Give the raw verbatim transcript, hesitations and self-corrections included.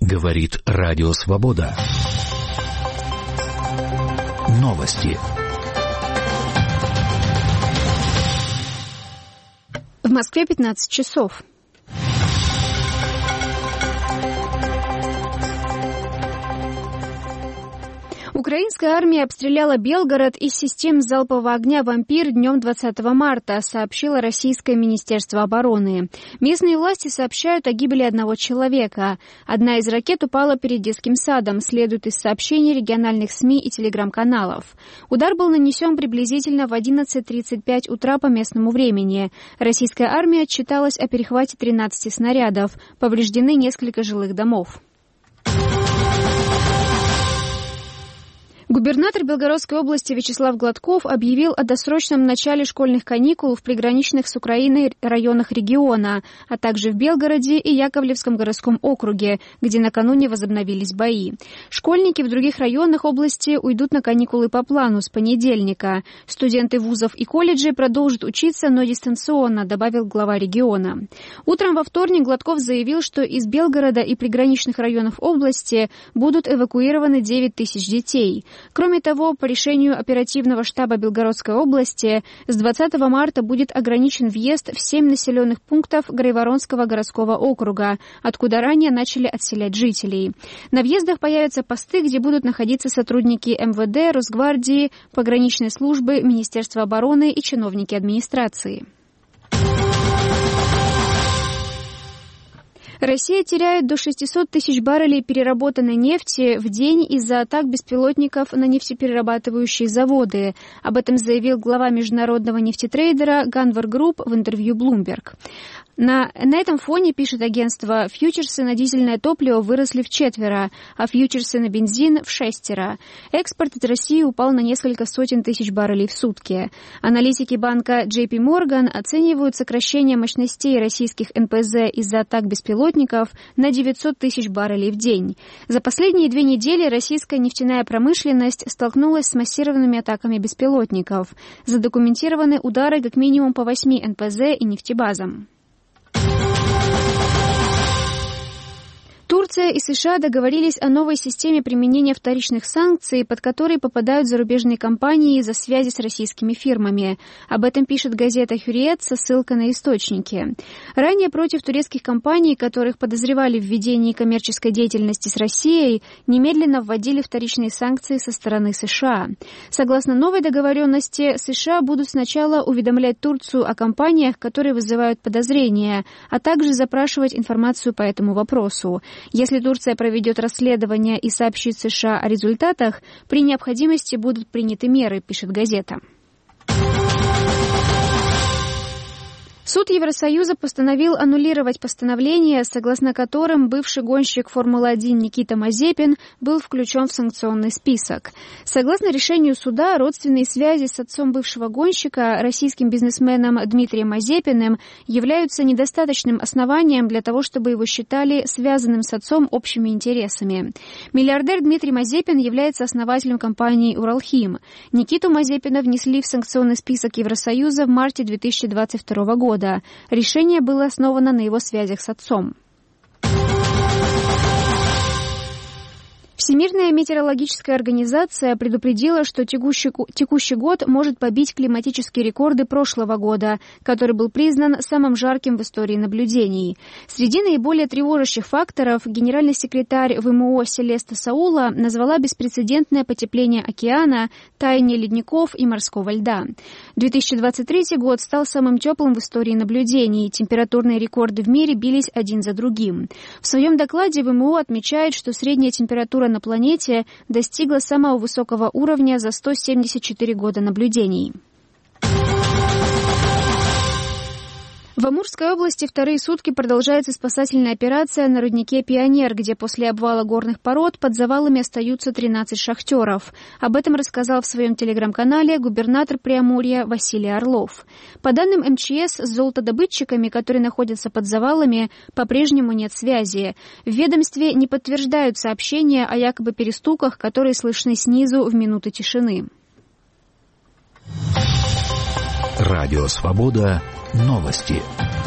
Говорит Радио Свобода. Новости. В Москве пятнадцать часов. Украинская армия обстреляла Белгород из систем залпового огня «Вампир» днем двадцатого марта, сообщило Российское Министерство обороны. Местные власти сообщают о гибели одного человека. Одна из ракет упала перед детским садом, следует из сообщений региональных СМИ и телеграм-каналов. Удар был нанесен приблизительно в одиннадцать тридцать пять утра по местному времени. Российская армия отчиталась о перехвате тринадцати снарядов. Повреждены несколько жилых домов. Губернатор Белгородской области Вячеслав Гладков объявил о досрочном начале школьных каникул в приграничных с Украиной районах региона, а также в Белгороде и Яковлевском городском округе, где накануне возобновились бои. Школьники в других районах области уйдут на каникулы по плану с понедельника. Студенты вузов и колледжей продолжат учиться, но дистанционно, добавил глава региона. Утром во вторник Гладков заявил, что из Белгорода и приграничных районов области будут эвакуированы девять тысяч детей. Кроме того, по решению оперативного штаба Белгородской области, с двадцатого марта будет ограничен въезд в семь населенных пунктов Грайворонского городского округа, откуда ранее начали отселять жителей. На въездах появятся посты, где будут находиться сотрудники эм вэ дэ, Росгвардии, пограничной службы, Министерства обороны и чиновники администрации. Россия теряет до шестисот тысяч баррелей переработанной нефти в день из-за атак беспилотников на нефтеперерабатывающие заводы. Об этом заявил глава международного нефтетрейдера Ганвар Групп в интервью Bloomberg. На, на этом фоне, пишет агентство, фьючерсы на дизельное топливо выросли вчетверо, а фьючерсы на бензин в шестеро. Экспорт из России упал на несколько сотен тысяч баррелей в сутки. Аналитики банка джей пи Morgan оценивают сокращение мощностей российских эн пэ зэ из-за атак беспилотников на девятьсот тысяч баррелей в день. За последние две недели российская нефтяная промышленность столкнулась с массированными атаками беспилотников. Задокументированы удары как минимум по восьми эн пэ зэ и нефтебазам. Турция и США договорились о новой системе применения вторичных санкций, под которые попадают зарубежные компании за связи с российскими фирмами. Об этом пишет газета «Хюриет» со ссылкой на источники. Ранее против турецких компаний, которых подозревали в ведении коммерческой деятельности с Россией, немедленно вводили вторичные санкции со стороны США. Согласно новой договоренности, США будут сначала уведомлять Турцию о компаниях, которые вызывают подозрения, а также запрашивать информацию по этому вопросу. Если Турция проведет расследование и сообщит США о результатах, при необходимости будут приняты меры, пишет газета. Суд Евросоюза постановил аннулировать постановление, согласно которым бывший гонщик Формулы один Никита Мазепин был включен в санкционный список. Согласно решению суда, родственные связи с отцом бывшего гонщика, российским бизнесменом Дмитрием Мазепиным, являются недостаточным основанием для того, чтобы его считали связанным с отцом общими интересами. Миллиардер Дмитрий Мазепин является основателем компании «Уралхим». Никиту Мазепина внесли в санкционный список Евросоюза в марте две тысячи двадцать второго года. Решение было основано на его связях с отцом. Всемирная метеорологическая организация предупредила, что текущий, текущий год может побить климатические рекорды прошлого года, который был признан самым жарким в истории наблюдений. Среди наиболее тревожащих факторов генеральный секретарь вэ эм о Селеста Саула назвала беспрецедентное потепление океана, таяние ледников и морского льда. две тысячи двадцать третий год стал самым теплым в истории наблюдений. Температурные рекорды в мире бились один за другим. В своем докладе вэ эм о отмечает, что средняя температура на планете достигла самого высокого уровня за сто семьдесят четыре года наблюдений. В Амурской области вторые сутки продолжается спасательная операция на руднике «Пионер», где после обвала горных пород под завалами остаются тринадцать шахтеров. Об этом рассказал в своем телеграм-канале губернатор Преамурья Василий Орлов. По данным эм че эс, с золотодобытчиками, которые находятся под завалами, по-прежнему нет связи. В ведомстве не подтверждают сообщения о якобы перестуках, которые слышны снизу в минуты тишины. Радио «Свобода». Новости.